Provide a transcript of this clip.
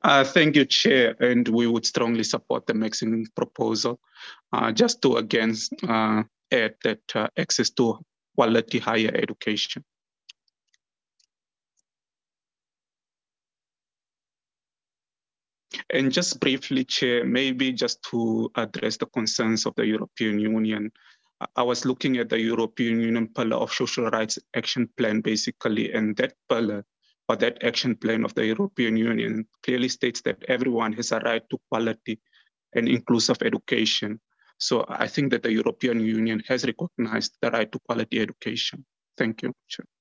Thank you, Chair, and we would strongly support the maximum proposal. Just to again add that access to quality higher education. And just briefly, Chair, maybe just to address the concerns of the European Union, I was looking at the European Union pillar of social rights action plan, basically, and that pillar or that action plan of the European Union clearly states that everyone has a right to quality and inclusive education. So I think that the European Union has recognized the right to quality education. Thank you, Chair.